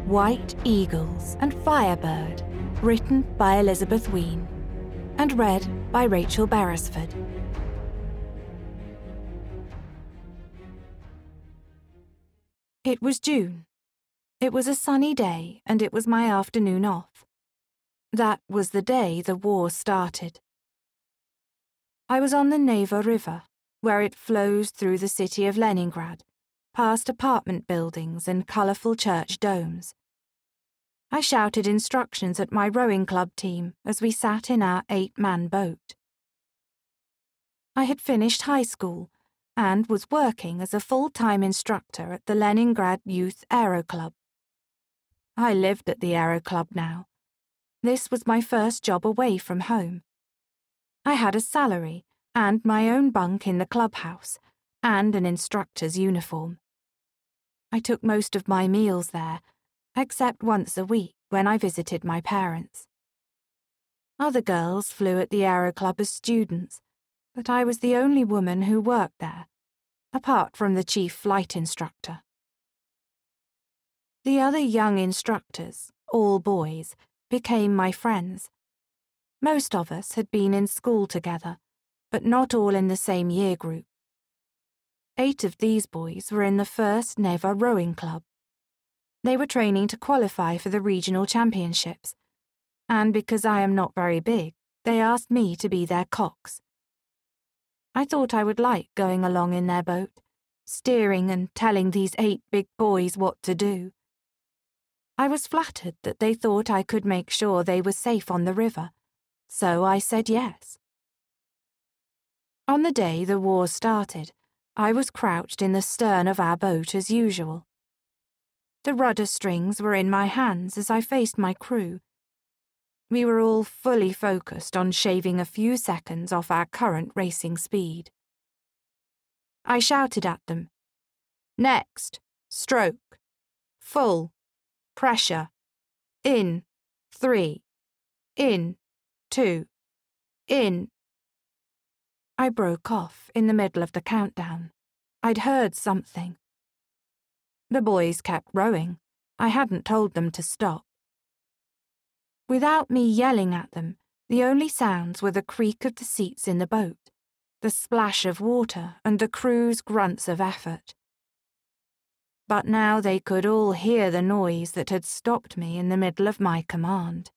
White Eagles and Firebird, written by Elizabeth Wein, and read by Rachel Beresford. It was June. It was a sunny day, and it was my afternoon off. That was the day the war started. I was on the Neva River, where it flows through the city of Leningrad, past apartment buildings and colourful church domes. I shouted instructions at my rowing club team as we sat in our 8-man boat. I had finished high school and was working as a full-time instructor at the Leningrad Youth Aero Club. I lived at the Aero Club now. This was my first job away from home. I had a salary and my own bunk in the clubhouse and an instructor's uniform. I took most of my meals there, except once a week when I visited my parents. Other girls flew at the Aero Club as students, but I was the only woman who worked there, apart from the chief flight instructor. The other young instructors, all boys, became my friends. Most of us had been in school together, but not all in the same year group. 8 of these boys were in the first Neva Rowing Club. They were training to qualify for the regional championships, and because I am not very big, they asked me to be their cox. I thought I would like going along in their boat, steering and telling these 8 big boys what to do. I was flattered that they thought I could make sure they were safe on the river, so I said yes. On the day the war started, I was crouched in the stern of our boat as usual. The rudder strings were in my hands as I faced my crew. We were all fully focused on shaving a few seconds off our current racing speed. I shouted at them, "Next, stroke, full, pressure, in, 3, in, 2, in." I broke off in the middle of the countdown. I'd heard something. The boys kept rowing. I hadn't told them to stop. Without me yelling at them, the only sounds were the creak of the seats in the boat, the splash of water, and the crew's grunts of effort. But now they could all hear the noise that had stopped me in the middle of my command.